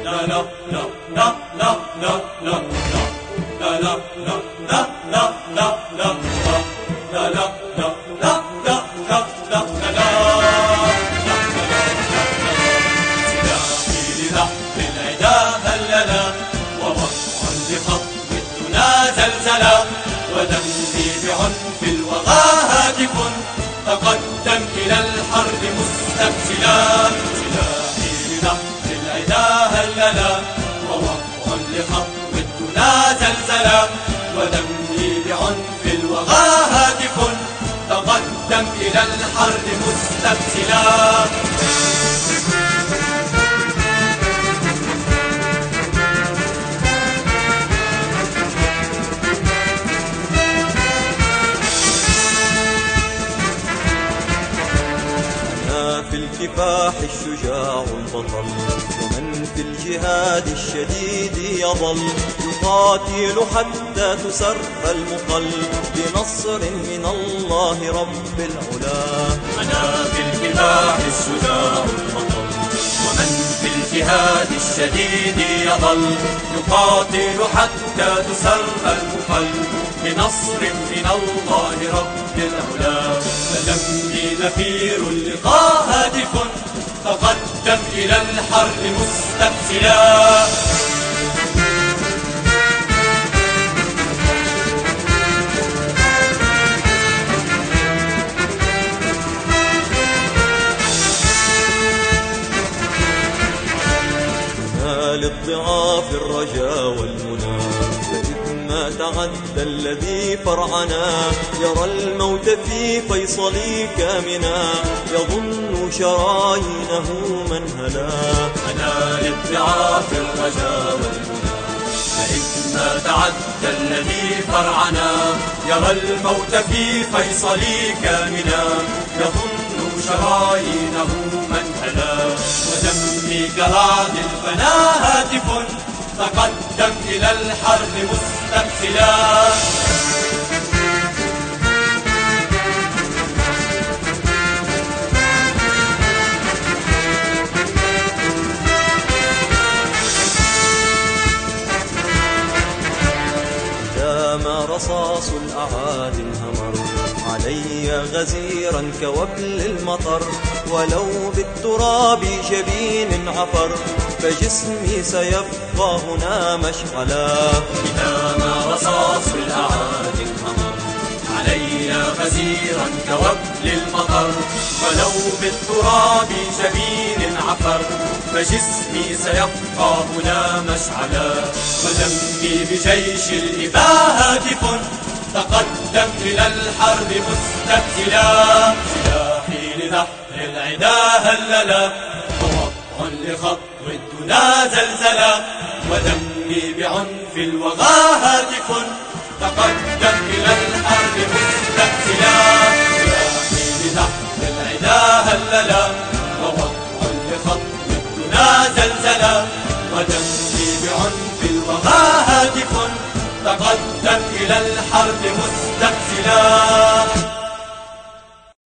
ودمي بعنف الوغى هاتف تقدم إلى الحرب مستبسلا. سلاحي لنحر العدا هللا ووقع لخطو الدنا زلزلا. ودمي بعنف الوغى هاتف تقدم إلى الحرب مستبسلا. في الكفاح الشجاع البطل ومن في الجهاد الشديد يظل يقاتل حتى تسر المقل بنصر من الله رب العلا. أنا في الكفاح الشجاع البطل ومن في الجهاد الشديد يظل يقاتل حتى تسر المقل بنصر من الله رب العلا. فدمي نفير اللقاء هاتف تقدم إلى الحرب مستبسلا. للضعاف الرجاء والمنى فإذ ما تعدى الذي فرعنا يرى الموت في فيصلي كامنا يظن شرايينه منهلا. أنا للضعاف الرجاء والمنى فإذ ما تعدى الذي فرعنا يرى الموت في فيصلي كامنا يظن شرايينه منهلا. ودمي كرعد الفنا هاتف تقدم إلى الحرب مستبسلا. دام رصاص الأعادي الهمر علي غزيرا كوبل المطر ولو بالتراب جبين عفر فجسمي سيبقى هنا مشعلا. دام رصاص الأعادي الهمر علي غزيرا كوبل المطر ولو بالتراب جبين عفر فجسمي سيبقى هنا مشعلا. ودمي بجيش الإباء هاتف تقدم إلى الحرب مستبسلا. سلاحي لنحر العدا هللا ووقع لخطو الدنا زلزلا. ودمي بعنف الوغى هاتف تقدم إلى الحرب مستبسلا. سلاحي لنحر العدا هللا ووقع لخطو الدنا زلزلا. ودمي بعنف الوغى هاتف تقدم إلى الحرب مستبسلا.